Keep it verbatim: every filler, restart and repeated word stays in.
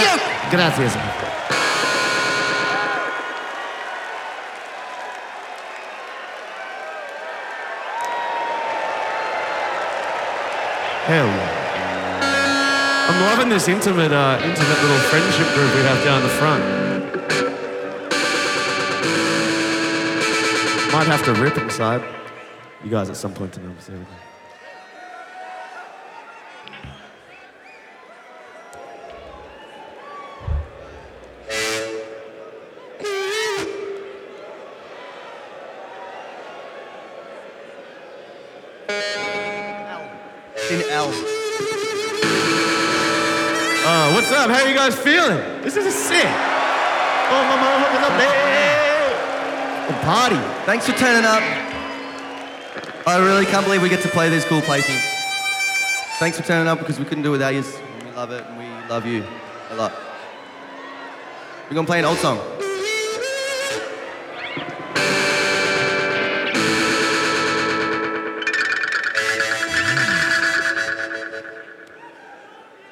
you. Gracias. Hell yeah. I'm loving this intimate, uh, intimate little friendship group we have down the front. Might have to rip inside. You guys at some point tonight. See everything. In L. Uh, what's up? How are you guys feeling? This is sick. Oh, my mama, what's up, man? The party. Thanks for turning up. I really can't believe we get to play these cool places. Thanks for turning up because we couldn't do it without you. We love it and we love you a lot. We're gonna play an old song.